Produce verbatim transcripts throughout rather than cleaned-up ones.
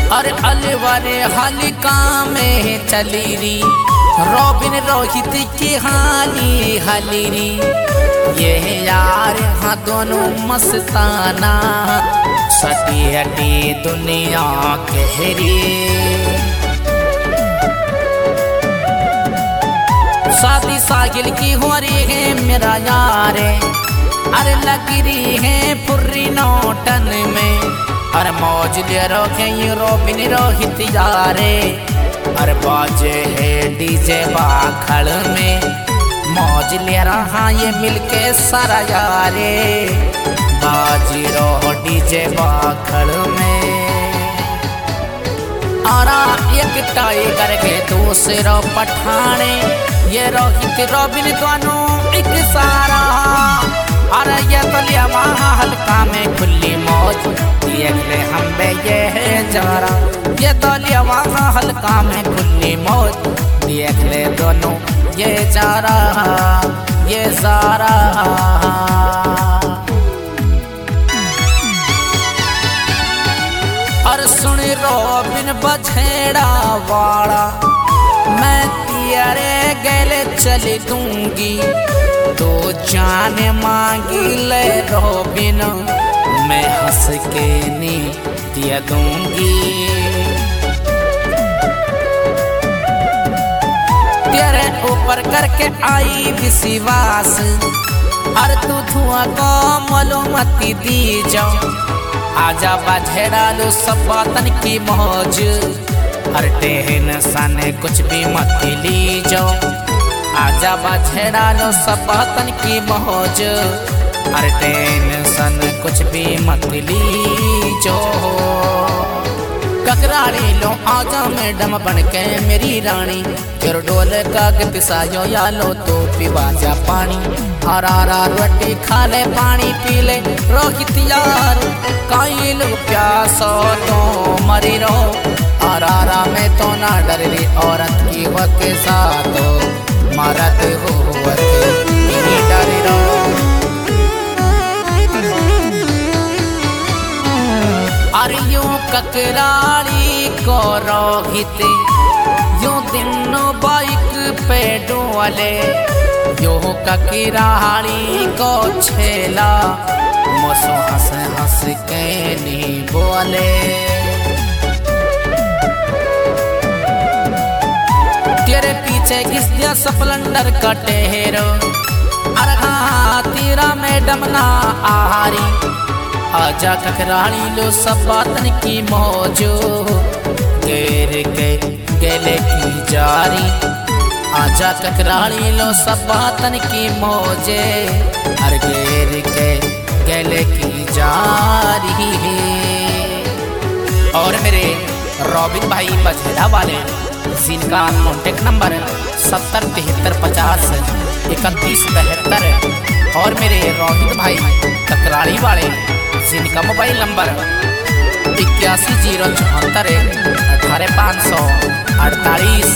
अरे अलवारे हल्का में चली री रॉबिन रोहित की हाली हलीरी ये यार हाँ दोनों मस्ताना सटी हटी दुनिया कहरी शादी सागिल की हो रही है मेरा यार अरे लगी रही है फुर्री नौटन में अरे मौज ले रखे ये रॉबिन रोहित यारे अरे बाजे है डीजे बाखड़ में मौज ले रहा ये मिलके सारा यारे बाजी रो डीजे बाखड़ में आरा एक टाइगर के दूसरा पठाने ये रोहित रॉबिन दोनों एक सारा अरे ये तो लिया वहाँ हल्का में खुली मौज देख ले हम बे ये है जारा ये तो लिया वहाँ हल्का में खुली मौज देख ले दोनों ये जारा ये जारा और सुन रॉबिन बछेड़ा वाला मैं तेरे गले चली दूंगी तो जान मांगी ले रॉबिन मैं हंस के नी दिया दूंगी तेरे ऊपर करके आई विश्वास और तू धुआं को मालूमती दी जाओ आजा बछेड़ा लो सब बातन की मौज हर टेंशन कुछ भी मत ली जाओ आजा बछेड़ा लो सब बातन की मौज हर टेंशन कुछ भी मत ली जाओ ककराड़ी लो आजा मैडम बन के मेरी रानी फिर डोल का के पिसायो या लो तो पीवा जा पानी हरारा रोटी खा ले पानी पी ले रोहित यार काई लोग प्यासो तो मरी रहो हरारा में तो ना डर रही औरत की वके साथ मरद हो वके डर रहो अरे यूं ककराड़ी को रोहित यूं दिनों बाइक पे डोले यूं ककराड़ी को छेला मसो हंस हंस के नी बोले तेरे पीछे घिस दिया स्प्लेंडर का टेहरो अरे हाँ तेरा मैडम ना आहारी आजा ककराड़ी लो सब बातन की मौजो गेर के गले की जारी आजा ककराड़ी लो सब बातन की मौजे हर गेर के गले की जारी और मेरे रॉबिन भाई बछेड़ा वाले जिनका कॉन्टेक्ट नंबर सत्तर तिहत्तर पचास इकतीस बहत्तर और मेरे रोहित भाई ककराड़ी वाले जिनका मोबाइल नंबर इक्यासी जीरो चौहत्तर अठारह पाँच सौ अड़तालीस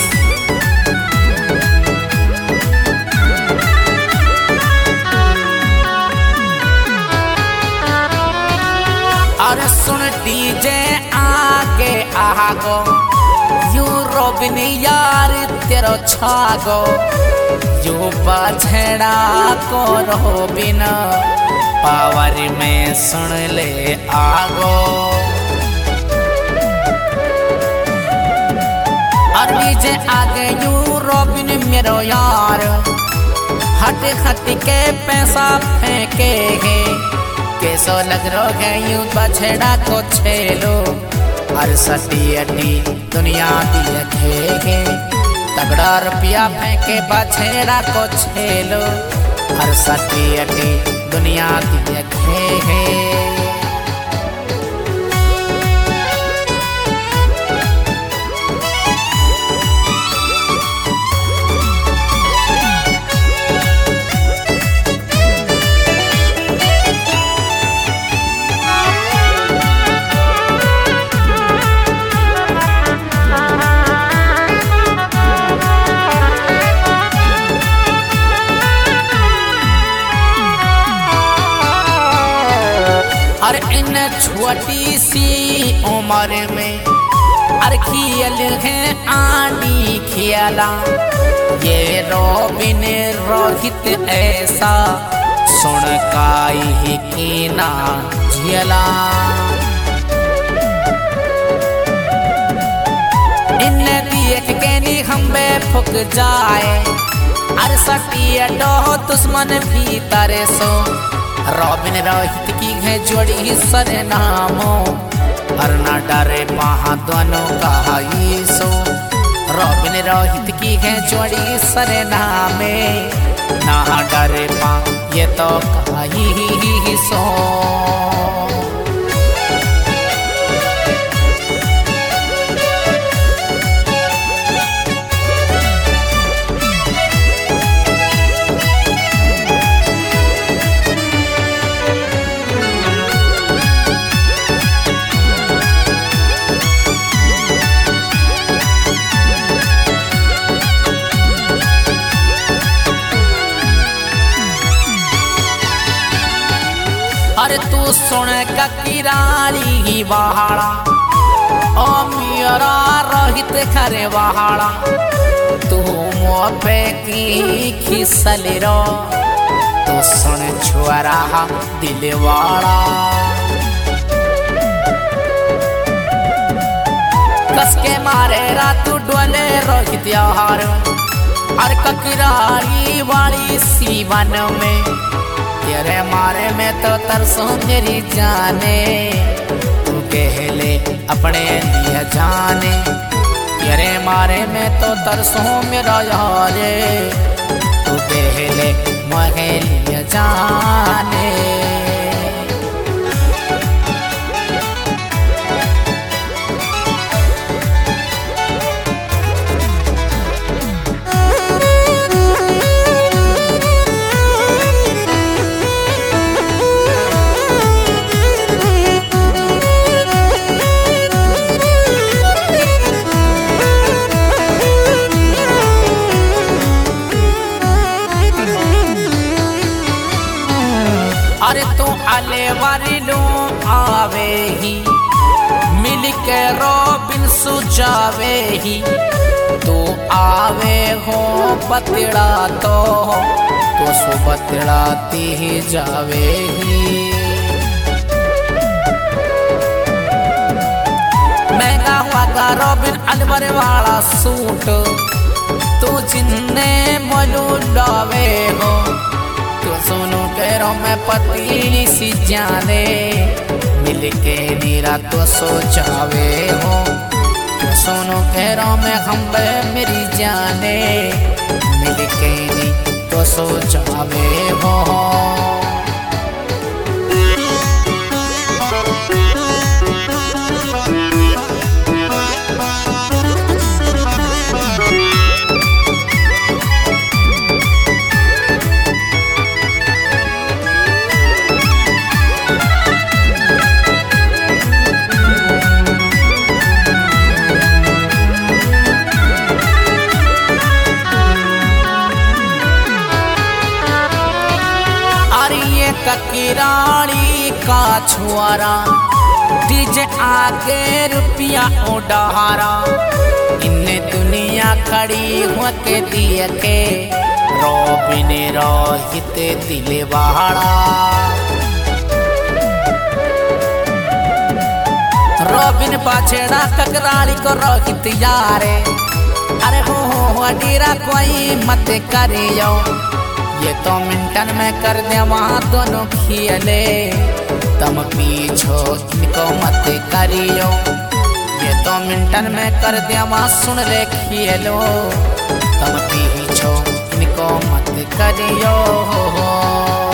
और सुन डीजे आगे आगो यू रॉबिन यार तेरो छागो यू बछड़ा को रॉबिन पावर में सुन ले आगो और डीजे आगे यू रॉबिन मेरो यार हट हट के पैसा फेंके है कैसो लग रो है यू बछड़ा को छेलो और सटी अटी दुनिया देखे तगड़ा रुपया फेंके बछड़ा को छेलो और सटी अटी दुनिया देखे है और इन छोटी सी उम्र में अरे खियल है आनी खियाला ये रॉबिन रोहित ऐसा सुन काई ही कीना झियला इन्ने देख के नी हम्बे फुक जाए अरे सटिया डो दुश्मन भी तारे सो रॉबिन रोहित की है जोड़ी सरे नामो और ना डरे वहाँ दोनों का ही सो रॉबिन रोहित की है जोड़ी सरे नामे ना डरे पा ये तो कही ही सो। अरे तू सुन का किराली ही बहाड़ा ओ मेरा रोहित खरे बहाड़ा तू मोपे की खिसल रो तू सुन छुआरा दिलवाड़ा कस के मारे रातू डोले रोहित यार अरे ककिराली वाली सीवन में तेरे मारे में तो तरसों मेरी जाने तू कहले अपने लिए जाने तेरे मारे में तो तरसों मेरा यारे तू कहले मुझे लिए जाने। अरे तू आले वाली लो आवे ही मिल के रॉबिन सुझावे ही तू आवे हो बतड़ा तो तो सो बतड़ाती ही जावे ही महंगा हुआ का रॉबिन अलवर वाला सूट तू जिन्ने मलू डावे हो तो सुनो करो मैं पतली सी जाने मिल के नीरा तो सोचावे हो तो सुनो करो मैं हम मेरी जाने मिल के नी तो सोचावे हो। ककिराड़ी का छुआरा डीजे आगे रुपया उड़ारा इन्ने दुनिया खड़ी हुआ के दिए के रॉबिन रोहित दिलवाड़ा रॉबिन पाछड़ा ककराली को रोहित यारे अरे हो हो डीरा कोई मत करियो ये तो मिनटन में कर दे वहाँ दोनों खियले तम पीछो इनको मत करियो ये तो मिनटन में कर दे वहाँ सुन ले खियलो तम पीछो इनको मत करियो।